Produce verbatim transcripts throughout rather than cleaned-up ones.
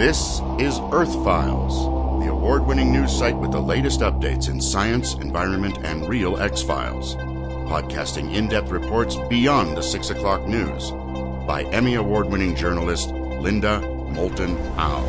This is Earth Files, the award-winning news site with the latest updates in science, environment, and real X-Files. Podcasting in-depth reports beyond the six o'clock news by Emmy Award-winning journalist Linda Moulton Howe.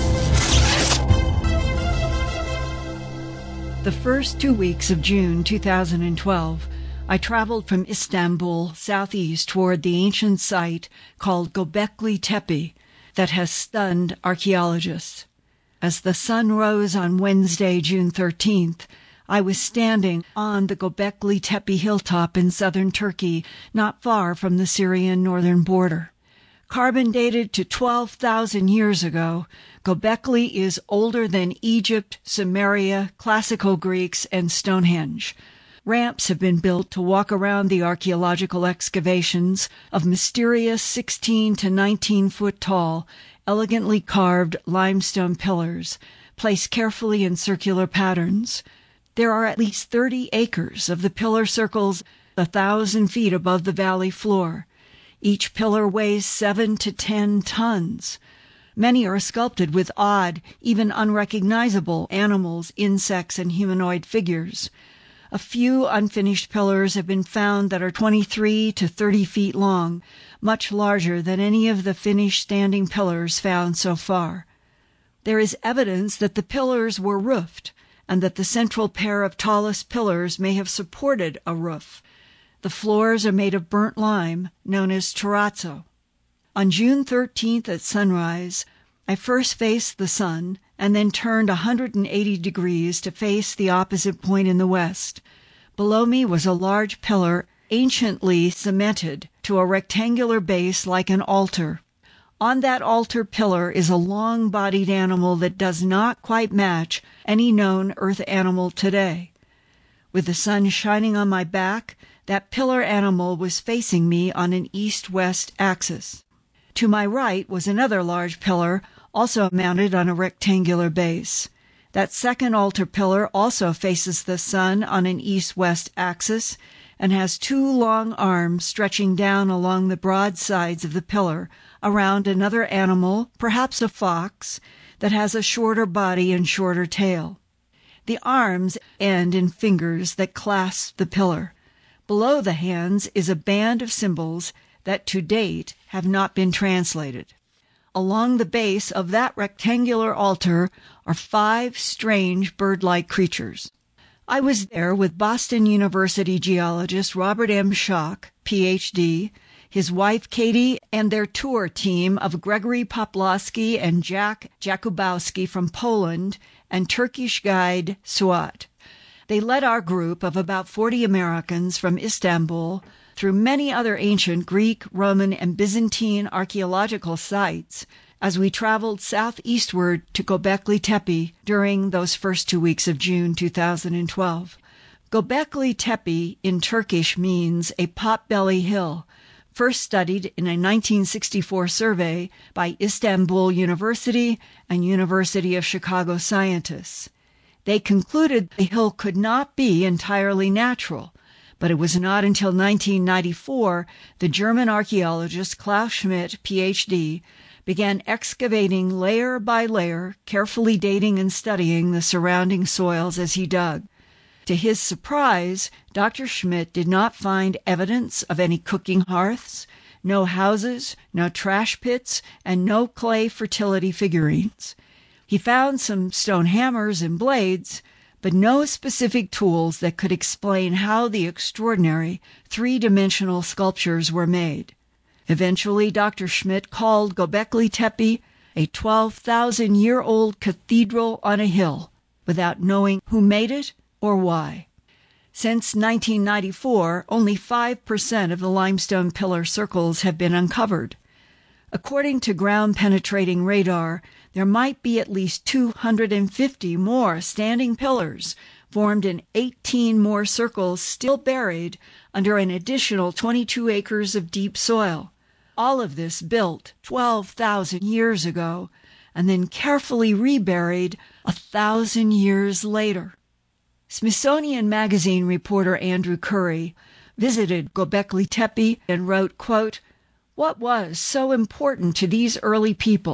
The first two weeks of June two thousand twelve, I traveled from Istanbul southeast toward the ancient site called Göbekli Tepe that has stunned archaeologists. As the sun rose on Wednesday, June thirteenth, I was standing on the Göbekli Tepe hilltop in southern Turkey, not far from the Syrian northern border. Carbon dated to twelve thousand years ago, Göbekli is older than Egypt, Sumeria, classical Greeks, and Stonehenge. Ramps have been built to walk around the archaeological excavations of mysterious sixteen to nineteen foot tall, elegantly carved limestone pillars, placed carefully in circular patterns. There are at least thirty acres of the pillar circles a thousand feet above the valley floor. Each pillar weighs seven to ten tons. Many are sculpted with odd, even unrecognizable animals, insects, and humanoid figures. A few unfinished pillars have been found that are twenty-three to thirty feet long, much larger than any of the finished standing pillars found so far. There is evidence that the pillars were roofed, and that the central pair of tallest pillars may have supported a roof. The floors are made of burnt lime, known as terrazzo. On June thirteenth at sunrise, I first faced the sun and then turned one hundred eighty degrees to face the opposite point in the west. Below me was a large pillar, anciently cemented to a rectangular base like an altar. On that altar pillar is a long-bodied animal that does not quite match any known earth animal today. With the sun shining on my back, that pillar animal was facing me on an east-west axis. To my right was another large pillar, also mounted on a rectangular base. That second altar pillar also faces the sun on an east-west axis and has two long arms stretching down along the broad sides of the pillar around another animal, perhaps a fox, that has a shorter body and shorter tail. The arms end in fingers that clasp the pillar. Below the hands is a band of symbols that to date have not been translated. Along the base of that rectangular altar are five strange bird-like creatures. I was there with Boston University geologist Robert M. Schoch, P H D, his wife Katie, and their tour team of Gregory Poplawski and Jack Jakubowski from Poland, and Turkish guide Suat. They led our group of about forty Americans from Istanbul through many other ancient Greek, Roman, and Byzantine archaeological sites as we traveled southeastward to Göbekli Tepe during those first two weeks of June two thousand twelve. Göbekli Tepe in Turkish means a potbelly hill, first studied in a nineteen sixty-four survey by Istanbul University and University of Chicago scientists. They concluded the hill could not be entirely natural, but it was not until nineteen ninety-four the German archaeologist Klaus Schmidt, P H D, began excavating layer by layer, carefully dating and studying the surrounding soils as he dug. To his surprise, Doctor Schmidt did not find evidence of any cooking hearths, no houses, no trash pits, and no clay fertility figurines. He found some stone hammers and blades, but no specific tools that could explain how the extraordinary three-dimensional sculptures were made. Eventually, Doctor Schmidt called Göbekli Tepe a twelve thousand year old cathedral on a hill, without knowing who made it or why. Since nineteen ninety-four, only five percent of the limestone pillar circles have been uncovered. According to ground-penetrating radar, there might be at least two hundred fifty more standing pillars formed in eighteen more circles still buried under an additional twenty-two acres of deep soil. All of this built twelve thousand years ago and then carefully reburied a thousand years later. Smithsonian Magazine reporter Andrew Curry visited Göbekli Tepe and wrote, quote, "What was so important to these early people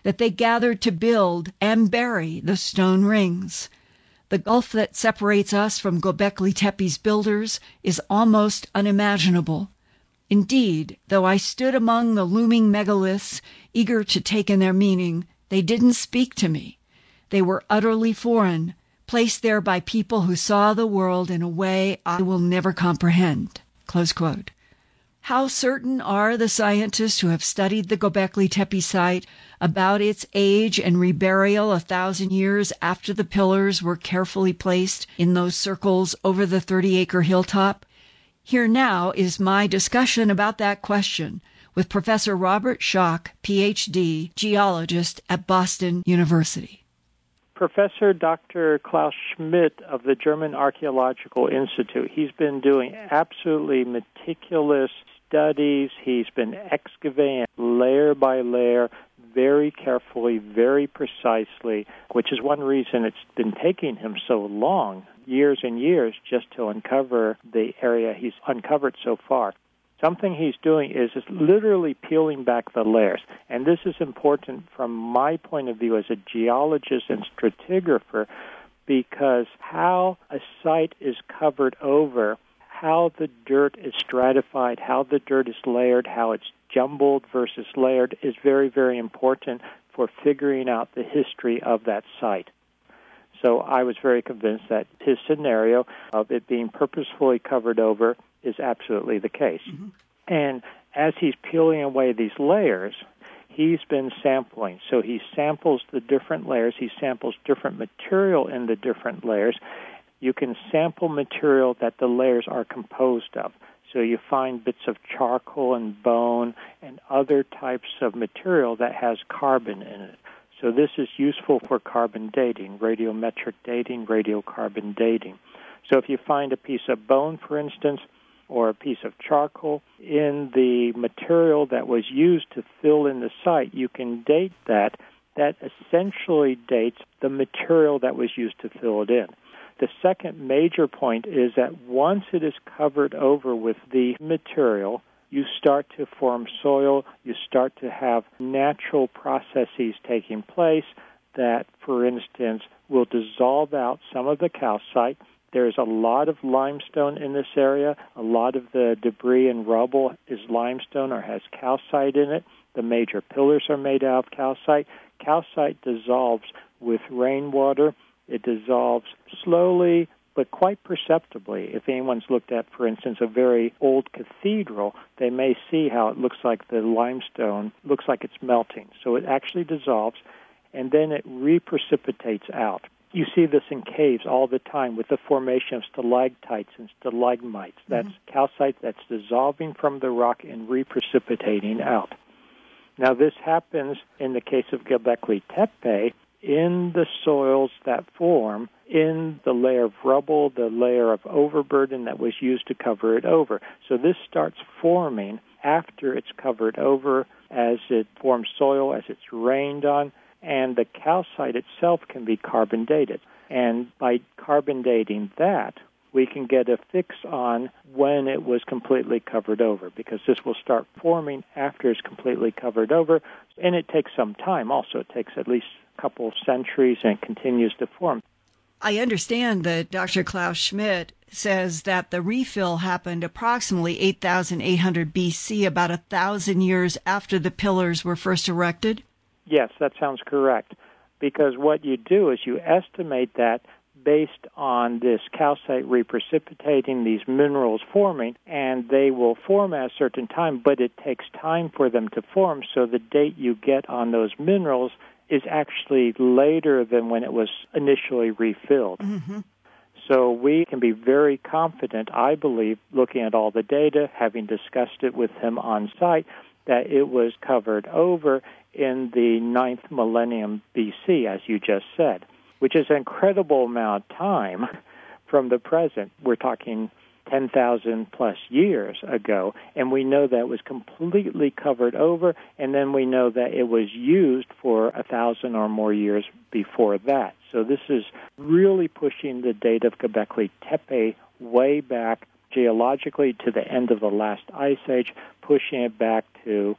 that they gathered to build and bury the stone rings. The gulf that separates us from Göbekli Tepe's builders is almost unimaginable. Indeed, though I stood among the looming megaliths, eager to take in their meaning, they didn't speak to me. They were utterly foreign, placed there by people who saw the world in a way I will never comprehend." Close quote. How certain are the scientists who have studied the Göbekli Tepe site about its age and reburial a thousand years after the pillars were carefully placed in those circles over the thirty-acre hilltop? Here now is my discussion about that question with Professor Robert Schoch, P H D, geologist at Boston University. Professor Doctor Klaus Schmidt of the German Archaeological Institute, he's been doing absolutely meticulous studies. He's been excavating layer by layer, very carefully, very precisely, which is one reason it's been taking him so long, years and years, just to uncover the area he's uncovered so far. Something he's doing is, is literally peeling back the layers. And this is important from my point of view as a geologist and stratigrapher, because how a site is covered over, how the dirt is stratified, how the dirt is layered, how it's jumbled versus layered is very, very important for figuring out the history of that site. So I was very convinced that his scenario of it being purposefully covered over is absolutely the case. Mm-hmm. And as he's peeling away these layers, he's been sampling. So he samples the different layers. He samples different material in the different layers. You can sample material that the layers are composed of. So you find bits of charcoal and bone and other types of material that has carbon in it. So this is useful for carbon dating, radiometric dating, radiocarbon dating. So if you find a piece of bone, for instance, or a piece of charcoal in the material that was used to fill in the site, you can date that. That essentially dates the material that was used to fill it in. The second major point is that once it is covered over with the material, you start to form soil, you start to have natural processes taking place that, for instance, will dissolve out some of the calcite. There's a lot of limestone in this area. A lot of the debris and rubble is limestone or has calcite in it. The major pillars are made out of calcite. Calcite dissolves with rainwater. It dissolves slowly, but quite perceptibly. If anyone's looked at, for instance, a very old cathedral, they may see how it looks like the limestone looks like it's melting. So it actually dissolves, and then it reprecipitates out. You see this in caves all the time with the formation of stalactites and stalagmites. That's mm-hmm. calcite that's dissolving from the rock and reprecipitating out. Now, this happens in the case of Göbekli Tepe in the soils that form in the layer of rubble, the layer of overburden that was used to cover it over. So this starts forming after it's covered over, as it forms soil, as it's rained on, and the calcite itself can be carbon dated. And by carbon dating that, we can get a fix on when it was completely covered over, because this will start forming after it's completely covered over, and it takes some time also. It takes at least a couple of centuries, and it continues to form. I understand that Doctor Klaus Schmidt says that the refill happened approximately eight thousand eight hundred B C, about a thousand years after the pillars were first erected? Yes, that sounds correct, because what you do is you estimate that based on this calcite reprecipitating, these minerals forming, and they will form at a certain time, but it takes time for them to form, so the date you get on those minerals is actually later than when it was initially refilled. Mm-hmm. So we can be very confident, I believe, looking at all the data, having discussed it with him on site, that it was covered over in the ninth millennium B C, as you just said, which is an incredible amount of time from the present. We're talking ten thousand plus years ago, and we know that it was completely covered over, and then we know that it was used for a thousand or more years before that. So this is really pushing the date of Göbekli Tepe way back geologically to the end of the last ice age, pushing it back to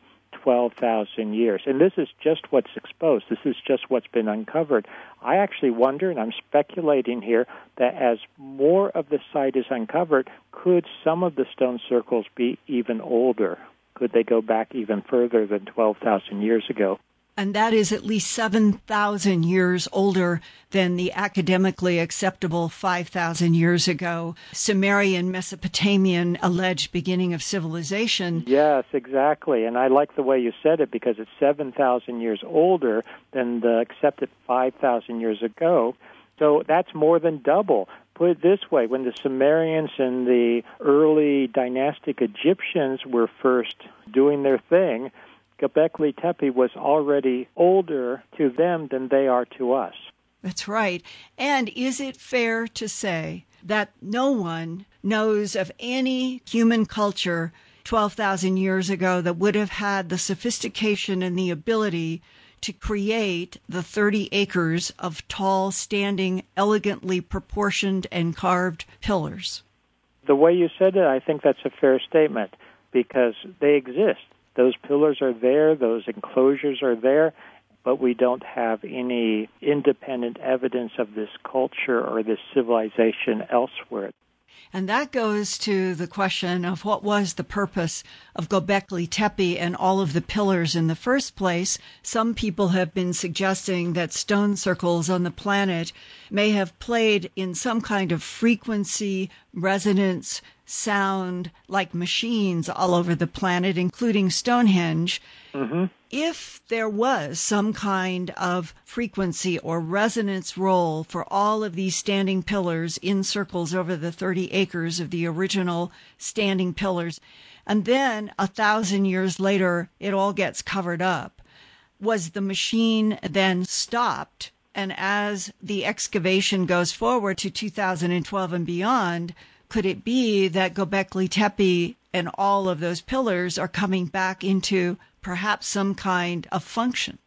twelve thousand years. And this is just what's exposed. This is just what's been uncovered. I actually wonder, and I'm speculating here, that as more of the site is uncovered, could some of the stone circles be even older? Could they go back even further than twelve thousand years ago? And that is at least seven thousand years older than the academically acceptable five thousand years ago Sumerian Mesopotamian alleged beginning of civilization. Yes, exactly. And I like the way you said it because it's seven thousand years older than the accepted five thousand years ago. So that's more than double. Put it this way, when the Sumerians and the early dynastic Egyptians were first doing their thing, Göbekli Tepe was already older to them than they are to us. That's right. And is it fair to say that no one knows of any human culture twelve thousand years ago that would have had the sophistication and the ability to create the thirty acres of tall, standing, elegantly proportioned and carved pillars? The way you said it, I think that's a fair statement because they exist. Those pillars are there, those enclosures are there, but we don't have any independent evidence of this culture or this civilization elsewhere. And that goes to the question of what was the purpose of Göbekli Tepe and all of the pillars in the first place. Some people have been suggesting that stone circles on the planet may have played in some kind of frequency, resonance, sound like machines all over the planet, including Stonehenge. Mm-hmm. If there was some kind of frequency or resonance role for all of these standing pillars in circles over the thirty acres of the original standing pillars, and then a thousand years later it all gets covered up, was the machine then stopped? And as the excavation goes forward to two thousand twelve and beyond, could it be that Göbekli Tepe and all of those pillars are coming back into perhaps some kind of function?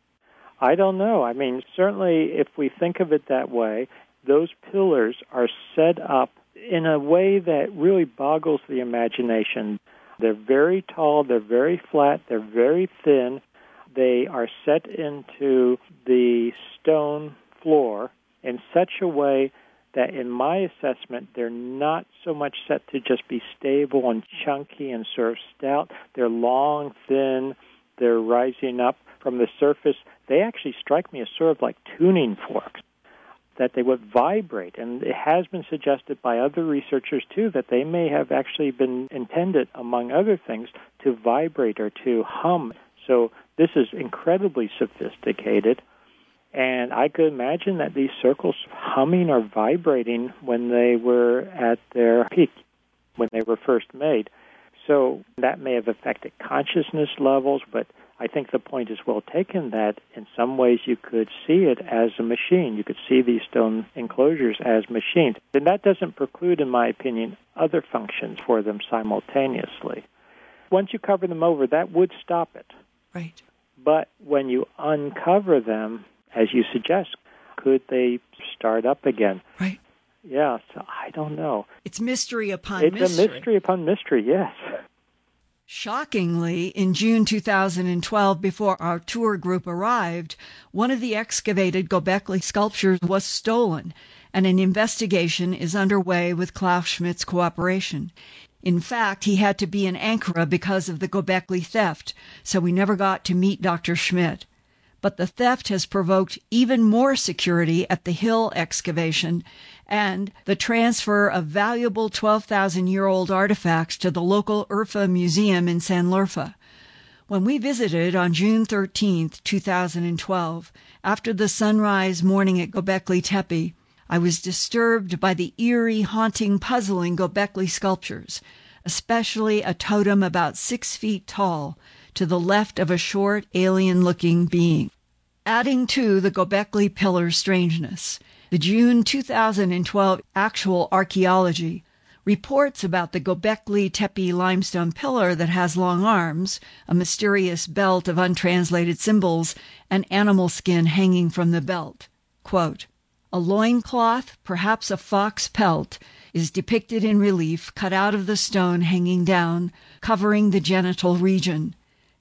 I don't know. I mean, certainly if we think of it that way, those pillars are set up in a way that really boggles the imagination. They're very tall, they're very flat, they're very thin. They are set into the stone floor in such a way that in my assessment, they're not so much set to just be stable and chunky and sort of stout. They're long, thin, they're rising up from the surface. They actually strike me as sort of like tuning forks, that they would vibrate. And it has been suggested by other researchers, too, that they may have actually been intended, among other things, to vibrate or to hum. So this is incredibly sophisticated. And I could imagine that these circles humming or vibrating when they were at their peak, when they were first made. So that may have affected consciousness levels, but I think the point is well taken that in some ways you could see it as a machine. You could see these stone enclosures as machines. And that doesn't preclude, in my opinion, other functions for them simultaneously. Once you cover them over, that would stop it. Right. But when you uncover them, as you suggest, could they start up again? Right. Yeah, so I don't know. It's mystery upon it's mystery. It's a mystery upon mystery, yes. Shockingly, in June two thousand twelve, before our tour group arrived, one of the excavated Göbekli sculptures was stolen, and an investigation is underway with Klaus Schmidt's cooperation. In fact, he had to be in Ankara because of the Göbekli theft, so we never got to meet Doctor Schmidt. But the theft has provoked even more security at the Hill excavation and the transfer of valuable twelve thousand year old artifacts to the local Urfa Museum in Sanlurfa. When we visited on June thirteenth, two thousand twelve, after the sunrise morning at Göbekli Tepe, I was disturbed by the eerie, haunting, puzzling Göbekli sculptures, especially a totem about six feet tall, to the left of a short, alien-looking being. Adding to the Göbekli pillar strangeness, the June two thousand twelve Actual Archaeology reports about the Göbekli Tepe limestone pillar that has long arms, a mysterious belt of untranslated symbols, and animal skin hanging from the belt. Quote, a loincloth, perhaps a fox pelt, is depicted in relief cut out of the stone hanging down, covering the genital region.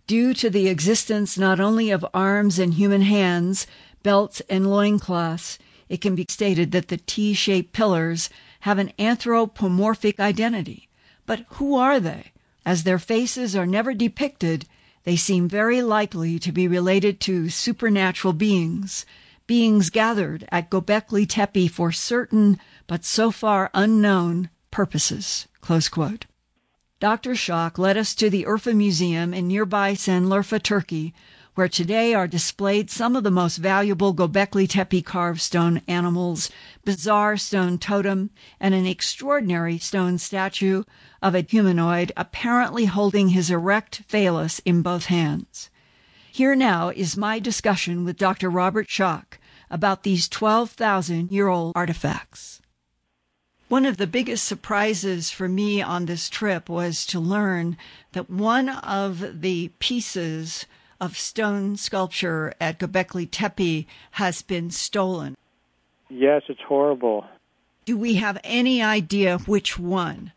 due to the existence not only of arms and human hands, belts and loincloths, it can be stated that the T-shaped pillars have an anthropomorphic identity. But who are they? As their faces are never depicted, they seem very likely to be related to supernatural beings, beings gathered at Göbekli Tepe for certain, but so far unknown, purposes. Close quote. Doctor Schock led us to the Urfa Museum in nearby Sanliurfa, Turkey, where today are displayed some of the most valuable Göbekli Tepe carved stone animals, bizarre stone totem, and an extraordinary stone statue of a humanoid apparently holding his erect phallus in both hands. Here now is my discussion with Doctor Robert Schock about these twelve thousand year old artifacts. One of the biggest surprises for me on this trip was to learn that one of the pieces of stone sculpture at Göbekli Tepe has been stolen. Yes, it's horrible. Do we have any idea which one?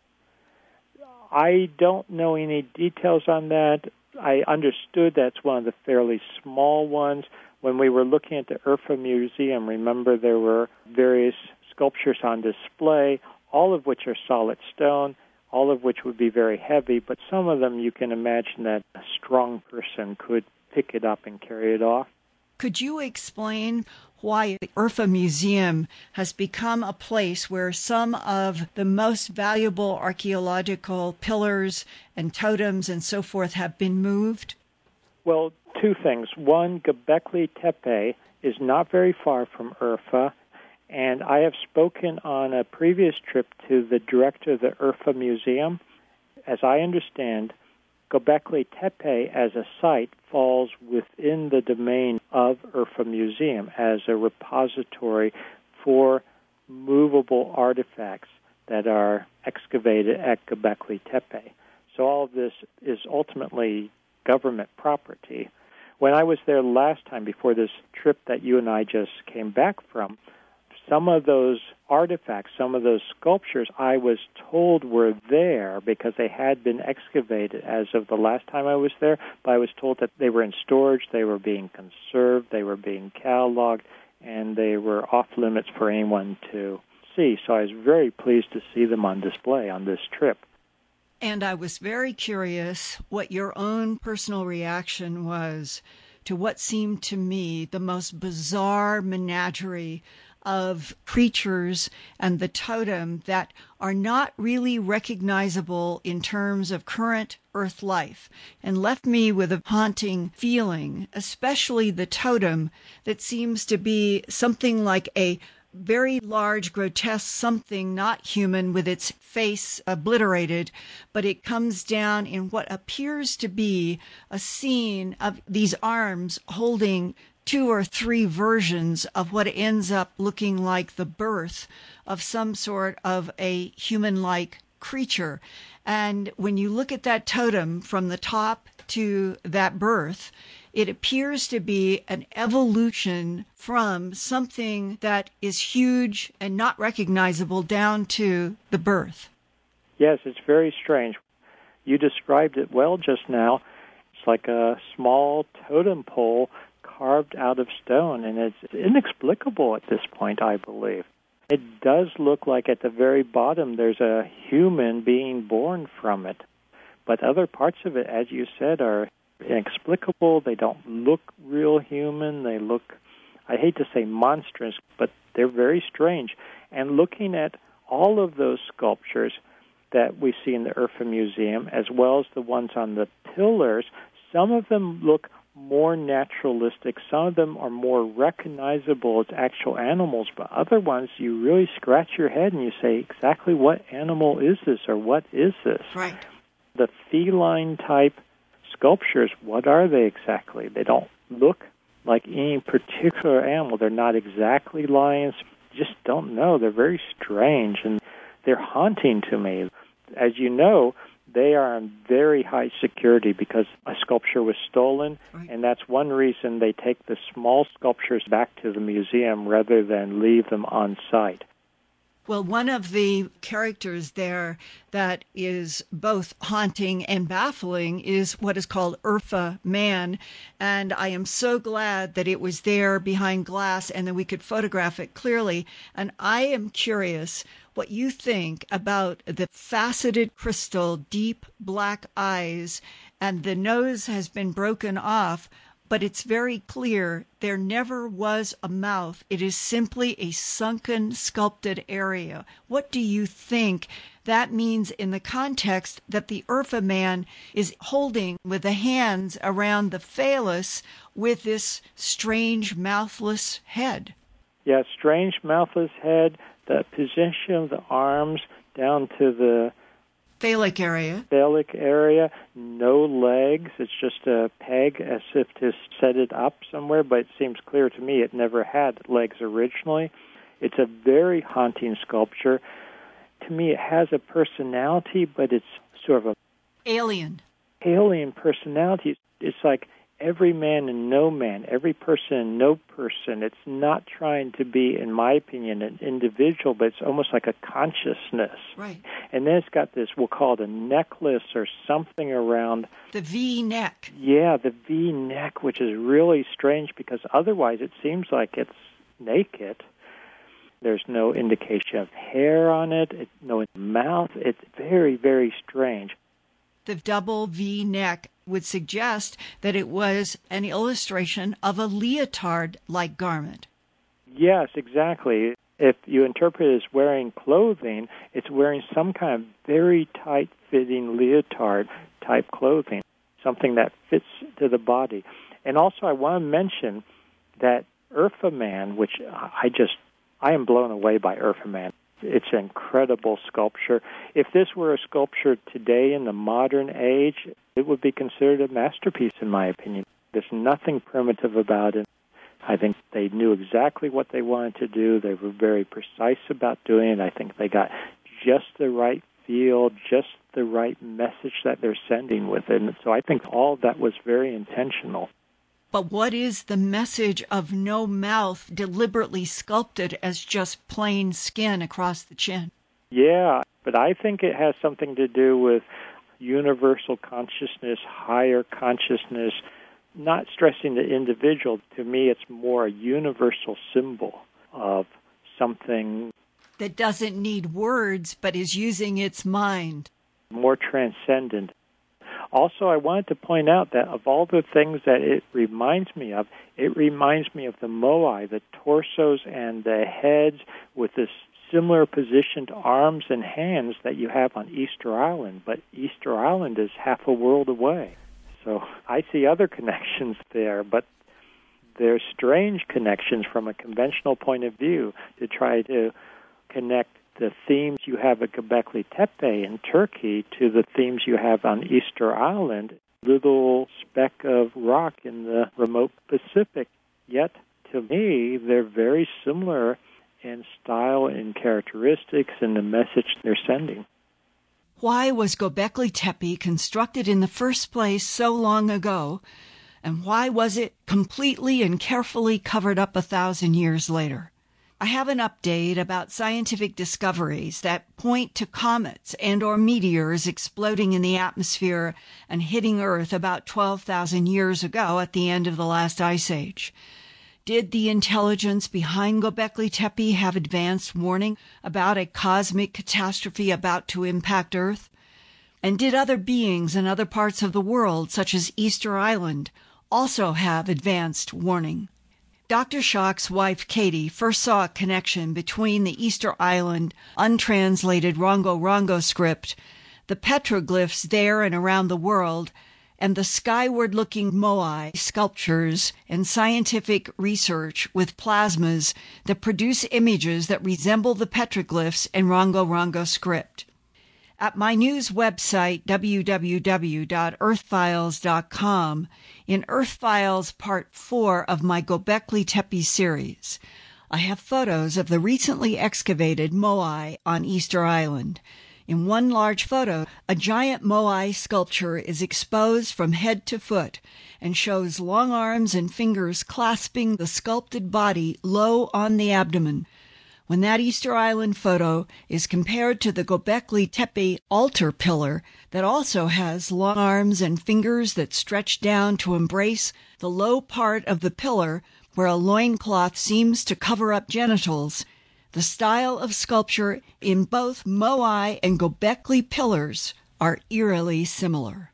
I don't know any details on that. I understood that's one of the fairly small ones. When we were looking at the Urfa Museum, remember there were various sculptures on display, all of which are solid stone, all of which would be very heavy, but some of them you can imagine that a strong person could pick it up and carry it off. Could you explain why the Urfa Museum has become a place where some of the most valuable archaeological pillars and totems and so forth have been moved? Well, two things. One, Göbekli Tepe is not very far from Urfa, and I have spoken on a previous trip to the director of the Urfa Museum. As I understand, Göbekli Tepe as a site falls within the domain of Urfa Museum as a repository for movable artifacts that are excavated at Göbekli Tepe. So all of this is ultimately government property. When I was there last time, before this trip that you and I just came back from, some of those artifacts, some of those sculptures, I was told were there because they had been excavated as of the last time I was there, but I was told that they were in storage, they were being conserved, they were being cataloged, and they were off limits for anyone to see. So I was very pleased to see them on display on this trip. And I was very curious what your own personal reaction was to what seemed to me the most bizarre menagerie of creatures and the totem that are not really recognizable in terms of current Earth life, and left me with a haunting feeling, especially the totem that seems to be something like a very large, grotesque something not human with its face obliterated, but it comes down in what appears to be a scene of these arms holding two or three versions of what ends up looking like the birth of some sort of a human-like creature. And when you look at that totem from the top to that birth, it appears to be an evolution from something that is huge and not recognizable down to the birth. Yes, it's very strange. You described it well just now. It's like a small totem pole carved out of stone, and it's inexplicable at this point, I believe. It does look like at the very bottom there's a human being born from it. But other parts of it, as you said, are inexplicable. They don't look real human. They look, I hate to say monstrous, but they're very strange. And looking at all of those sculptures that we see in the Urfa Museum, as well as the ones on the pillars, some of them look more naturalistic. Some of them are more recognizable as actual animals, but other ones you really scratch your head and you say, exactly what animal is this, or what is this? Right. The feline type sculptures, what are they exactly? They don't look like any particular animal. They're not exactly lions. You just don't know. They're very strange, and they're haunting to me. As you know, they are in very high security because a sculpture was stolen, right. And that's one reason they take the small sculptures back to the museum rather than leave them on site. Well, one of the characters there that is both haunting and baffling is what is called Urfa Man. And I am so glad that it was there behind glass and that we could photograph it clearly. And I am curious what you think about the faceted crystal, deep black eyes, and the nose has been broken off. But it's very clear there never was a mouth. It is simply a sunken, sculpted area. What do you think that means in the context that the Urfa Man is holding with the hands around the phallus with this strange, mouthless head? Yeah, strange, mouthless head, the position of the arms down to the phallic area. Phallic area, no legs. It's just a peg as if to set it up somewhere, but it seems clear to me it never had legs originally. It's a very haunting sculpture. To me, it has a personality, but it's sort of a alien. Alien personality. It's like every man and no man, every person and no person. It's not trying to be, in my opinion, an individual, but it's almost like a consciousness. Right. And then it's got this, we'll call it a necklace or something around. The V-neck. Yeah, the V-neck, which is really strange because otherwise it seems like it's naked. There's no indication of hair on it, it no mouth. It's very, very strange. The double V-neck would suggest that it was an illustration of a leotard-like garment. Yes, exactly. If you interpret it as wearing clothing, it's wearing some kind of very tight-fitting leotard-type clothing, something that fits to the body. And also I want to mention that Urfa Man, which I just, I am blown away by Urfa Man. It's an incredible sculpture. If this were a sculpture today in the modern age, it would be considered a masterpiece, in my opinion. There's nothing primitive about it. I think they knew exactly what they wanted to do. They were very precise about doing it. I think they got just the right feel, just the right message that they're sending with it. And so I think all of that was very intentional. But what is the message of no mouth deliberately sculpted as just plain skin across the chin? Yeah, but I think it has something to do with universal consciousness, higher consciousness, not stressing the individual. To me, it's more a universal symbol of something that doesn't need words but is using its mind. More transcendent. Also, I wanted to point out that of all the things that it reminds me of, it reminds me of the moai, the torsos and the heads with this similar positioned arms and hands that you have on Easter Island. But Easter Island is half a world away. So I see other connections there, but they're strange connections from a conventional point of view to try to connect the themes you have at Göbekli Tepe in Turkey to the themes you have on Easter Island, little speck of rock in the remote Pacific. Yet, to me, they're very similar in style and characteristics and the message they're sending. Why was Göbekli Tepe constructed in the first place so long ago, and why was it completely and carefully covered up a thousand years later? I have an update about scientific discoveries that point to comets and or meteors exploding in the atmosphere and hitting Earth about twelve thousand years ago at the end of the last ice age. Did the intelligence behind Göbekli Tepe have advanced warning about a cosmic catastrophe about to impact Earth? And did other beings in other parts of the world, such as Easter Island, also have advanced warning? Doctor Schock's wife, Katie, first saw a connection between the Easter Island untranslated Rongo-Rongo script, the petroglyphs there and around the world, and the skyward-looking moai sculptures and scientific research with plasmas that produce images that resemble the petroglyphs and Rongo-Rongo script. At my news website, w w w dot earth files dot com, in Earth Files Part four of my Göbekli Tepe series, I have photos of the recently excavated moai on Easter Island. In one large photo, a giant moai sculpture is exposed from head to foot and shows long arms and fingers clasping the sculpted body low on the abdomen, when that Easter Island photo is compared to the Göbekli Tepe altar pillar that also has long arms and fingers that stretch down to embrace the low part of the pillar where a loincloth seems to cover up genitals, the style of sculpture in both Moai and Göbekli pillars are eerily similar.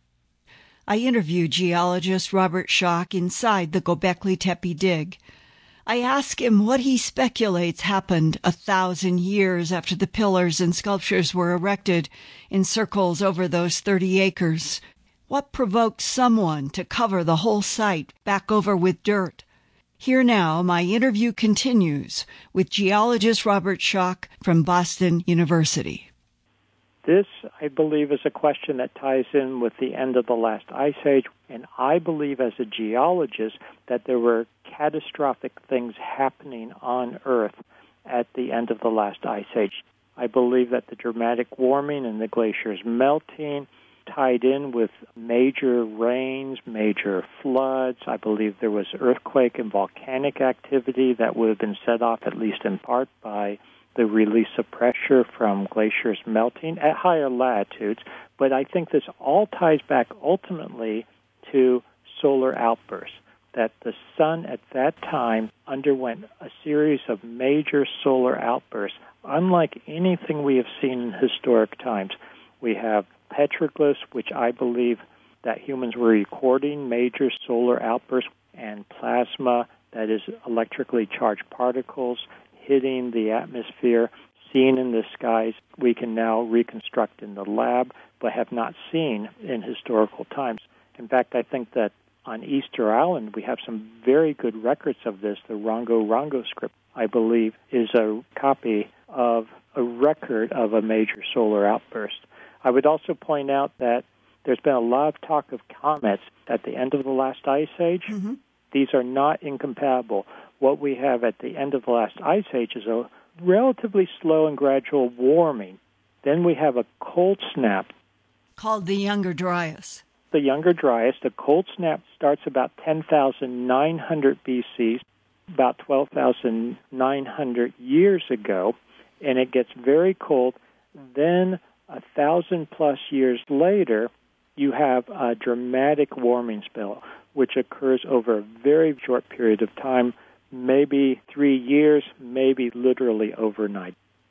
I interviewed geologist Robert Schoch inside the Göbekli Tepe dig. I ask him what he speculates happened a thousand years after the pillars and sculptures were erected in circles over those thirty acres. What provoked someone to cover the whole site back over with dirt? Here now, my interview continues with geologist Robert Schoch from Boston University. This, I believe, is a question that ties in with the end of the last ice age, and I believe as a geologist that there were catastrophic things happening on Earth at the end of the last ice age. I believe that the dramatic warming and the glaciers melting tied in with major rains, major floods. I believe there was earthquake and volcanic activity that would have been set off, at least in part, by the release of pressure from glaciers melting at higher latitudes. But I think this all ties back ultimately to solar outbursts, that the sun at that time underwent a series of major solar outbursts, unlike anything we have seen in historic times. We have petroglyphs, which I believe that humans were recording major solar outbursts, and plasma, that is electrically charged particles, hitting the atmosphere, seen in the skies, we can now reconstruct in the lab, but have not seen in historical times. In fact, I think that on Easter Island, we have some very good records of this. The Rongo Rongo script, I believe, is a copy of a record of a major solar outburst. I would also point out that there's been a lot of talk of comets at the end of the last ice age. Mm-hmm. These are not incompatible. What we have at the end of the last ice age is a relatively slow and gradual warming. Then we have a cold snap. Called the Younger Dryas. The Younger Dryas. The cold snap starts about ten thousand nine hundred B C, about twelve thousand nine hundred years ago, and it gets very cold. Then a thousand plus years later, you have a dramatic warming spell, which occurs over a very short period of time, maybe three years, maybe literally overnight.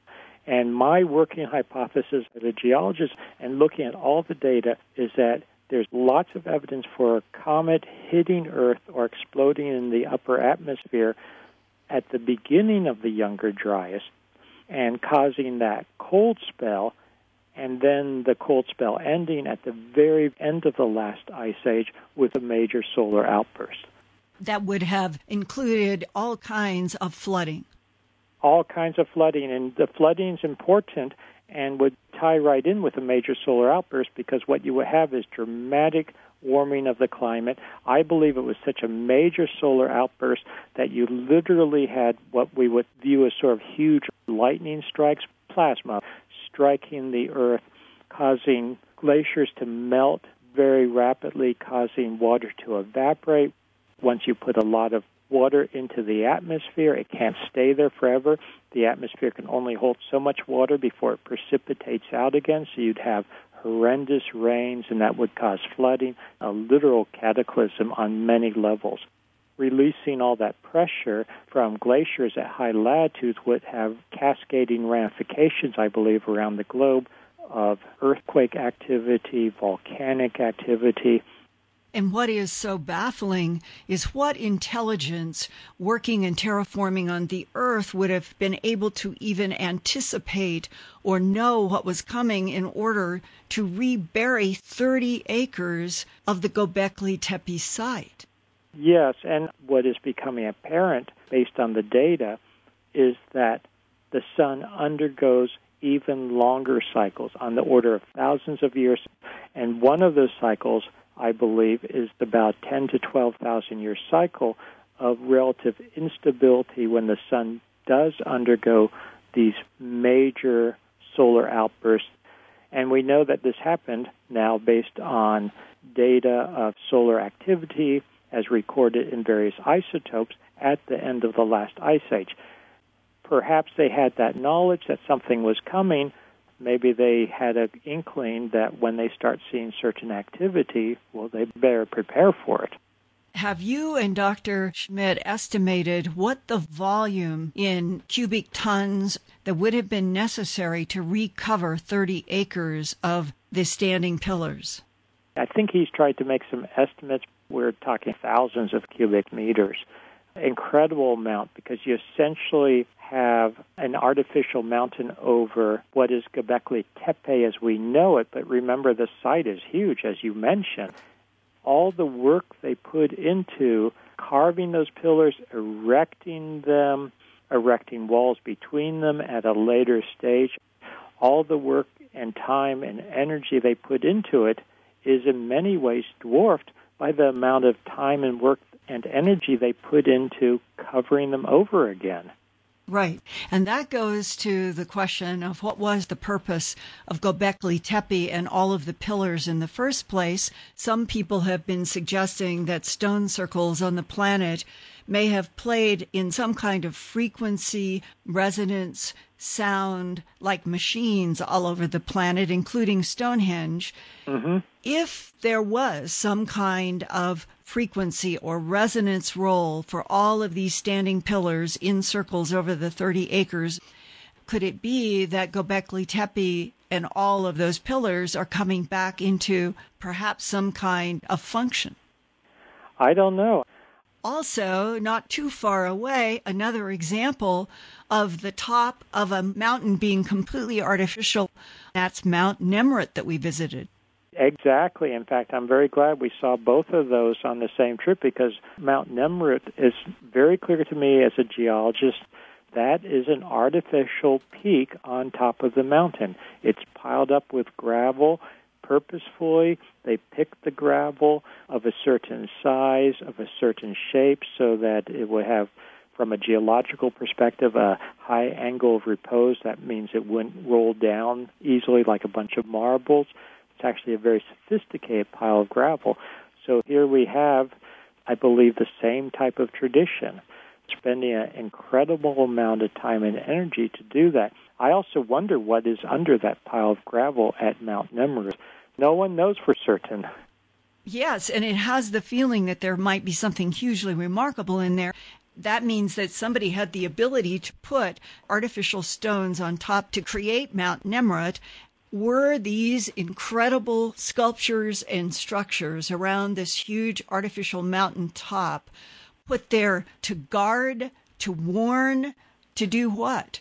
And my working hypothesis as a geologist and looking at all the data is that there's lots of evidence for a comet hitting Earth or exploding in the upper atmosphere at the beginning of the Younger Dryas and causing that cold spell, and then the cold spell ending at the very end of the last ice age with a major solar outburst. That would have included all kinds of flooding. All kinds of flooding, and the flooding is important and would tie right in with a major solar outburst because what you would have is dramatic warming of the climate. I believe it was such a major solar outburst that you literally had what we would view as sort of huge lightning strikes, plasma, striking the Earth, causing glaciers to melt very rapidly, causing water to evaporate. Once you put a lot of water into the atmosphere, it can't stay there forever. The atmosphere can only hold so much water before it precipitates out again, so you'd have horrendous rains, and that would cause flooding, a literal cataclysm on many levels. Releasing all that pressure from glaciers at high latitudes would have cascading ramifications, I believe, around the globe of earthquake activity, volcanic activity. And what is so baffling is what intelligence working and terraforming on the Earth would have been able to even anticipate or know what was coming in order to rebury thirty acres of the Göbekli Tepe site. Yes, and what is becoming apparent based on the data is that the sun undergoes even longer cycles on the order of thousands of years. And one of those cycles, I believe, is about ten to twelve thousand year cycle of relative instability when the sun does undergo these major solar outbursts. And we know that this happened now based on data of solar activity as recorded in various isotopes at the end of the last ice age. perhaps they had that knowledge that something was coming. Maybe they had an inkling that when they start seeing certain activity, well, they better prepare for it. Have you and Doctor Schmidt estimated what the volume in cubic tons that would have been necessary to recover thirty acres of the standing pillars? I think he's tried to make some estimates. We're talking thousands of cubic meters. Incredible amount, because you essentially have an artificial mountain over what is Göbekli Tepe as we know it, but remember the site is huge, as you mentioned. All the work they put into carving those pillars, erecting them, erecting walls between them at a later stage, all the work and time and energy they put into it is in many ways dwarfed by the amount of time and work and energy they put into covering them over again. Right. And that goes to the question of what was the purpose of Göbekli Tepe and all of the pillars in the first place. Some people have been suggesting that stone circles on the planet may have played in some kind of frequency, resonance, sound, like machines all over the planet, including Stonehenge. Mm-hmm. If there was some kind of frequency or resonance role for all of these standing pillars in circles over the thirty acres, could it be that Göbekli Tepe and all of those pillars are coming back into perhaps some kind of function? I don't know. Also, not too far away, another example of the top of a mountain being completely artificial. That's Mount Nemrut that we visited. Exactly. In fact, I'm very glad we saw both of those on the same trip, because Mount Nemrut is very clear to me as a geologist. That is an artificial peak on top of the mountain. It's piled up with gravel purposefully. They picked the gravel of a certain size, of a certain shape, so that it would have, from a geological perspective, a high angle of repose. That means it wouldn't roll down easily like a bunch of marbles. It's actually a very sophisticated pile of gravel. So here we have, I believe, the same type of tradition, spending an incredible amount of time and energy to do that. I also wonder what is under that pile of gravel at Mount Nemrut. No one knows for certain. Yes, and it has the feeling that there might be something hugely remarkable in there. That means that somebody had the ability to put artificial stones on top to create Mount Nemrut. Were these incredible sculptures and structures around this huge artificial mountain top put there to guard, to warn, to do what?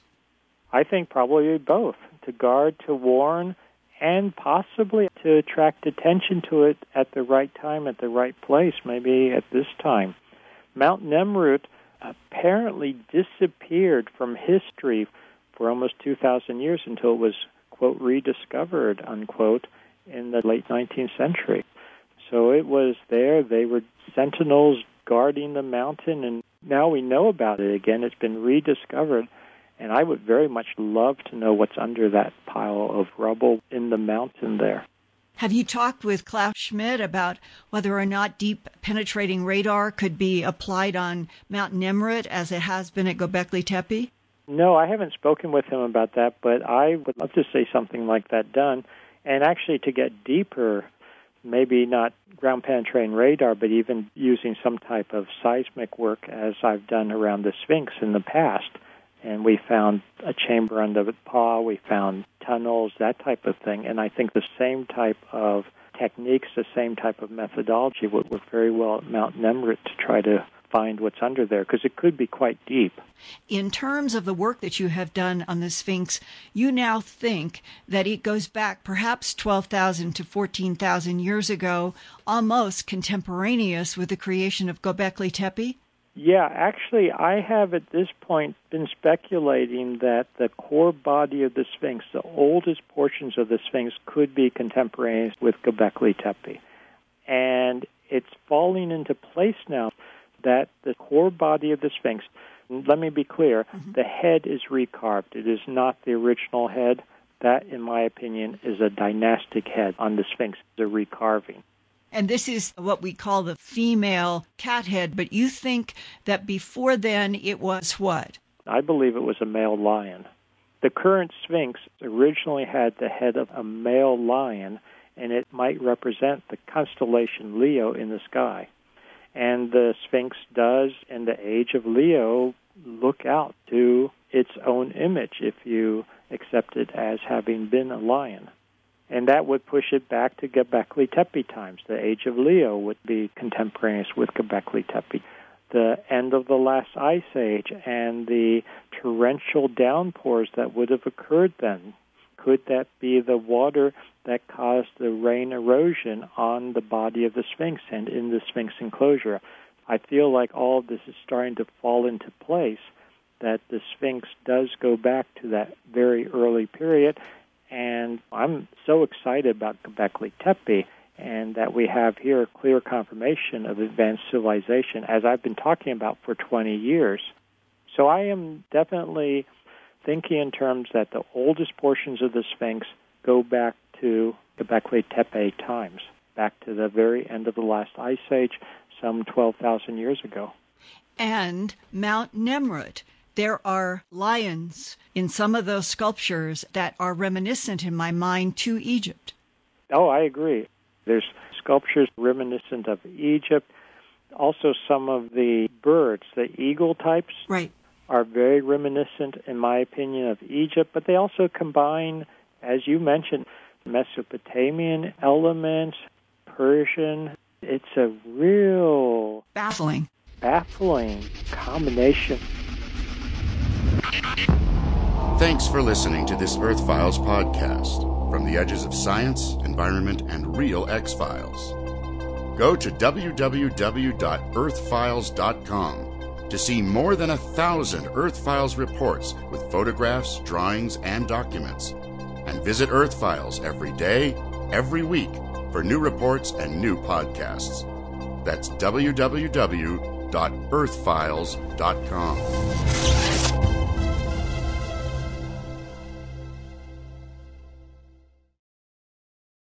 I think probably both, to guard, to warn, and possibly to attract attention to it at the right time, at the right place, maybe at this time. Mount Nemrut apparently disappeared from history for almost two thousand years until it was, quote, rediscovered, unquote, in the late nineteenth century. So it was there. They were sentinels guarding the mountain, and now we know about it again. It's been rediscovered, and I would very much love to know what's under that pile of rubble in the mountain there. Have you talked with Klaus Schmidt about whether or not deep penetrating radar could be applied on Mount Nemrut as it has been at Göbekli Tepe? No, I haven't spoken with him about that, but I would love to see something like that done. And actually to get deeper, maybe not ground-penetrating radar, but even using some type of seismic work, as I've done around the Sphinx in the past. And we found a chamber under the paw, we found tunnels, that type of thing. And I think the same type of techniques, the same type of methodology would work very well at Mount Nemrut to try to find what's under there, because it could be quite deep. In terms of the work that you have done on the Sphinx, you now think that it goes back perhaps twelve thousand to fourteen thousand years ago, almost contemporaneous with the creation of Göbekli Tepe? Yeah, actually, I have at this point been speculating that the core body of the Sphinx, the oldest portions of the Sphinx, could be contemporaneous with Göbekli Tepe. And it's falling into place now that the core body of the Sphinx, let me be clear, mm-hmm. the head is recarved. It is not the original head. That, in my opinion, is a dynastic head on the Sphinx, the recarving. And this is what we call the female cat head, but you think that before then it was what? I believe it was a male lion. The current Sphinx originally had the head of a male lion, and it might represent the constellation Leo in the sky. And the Sphinx does, in the age of Leo, look out to its own image if you accept it as having been a lion. And that would push it back to Göbekli Tepe times. The age of Leo would be contemporaneous with Göbekli Tepe. The end of the last ice age and the torrential downpours that would have occurred then. Could that be the water that caused the rain erosion on the body of the Sphinx and in the Sphinx enclosure? I feel like all of this is starting to fall into place, that the Sphinx does go back to that very early period. And I'm so excited about Göbekli Tepe, and that we have here clear confirmation of advanced civilization, as I've been talking about for twenty years. So I am definitely thinking in terms that the oldest portions of the Sphinx go back to Göbekli Tepe times, back to the very end of the last ice age, some twelve thousand years ago. And Mount Nemrut. There are lions in some of those sculptures that are reminiscent in my mind to Egypt. Oh, I agree. There's sculptures reminiscent of Egypt. Also, some of the birds, the eagle types, right, are very reminiscent, in my opinion, of Egypt. But they also combine, as you mentioned, Mesopotamian elements, Persian. It's a real baffling, baffling combination. Thanks for listening to this Earth Files podcast, from the edges of science, environment, and real X-Files. Go to w w w dot earth files dot com to see more than a thousand Earth Files reports with photographs, drawings, and documents. And visit Earth Files every day, every week, for new reports and new podcasts. That's w w w dot earth files dot com.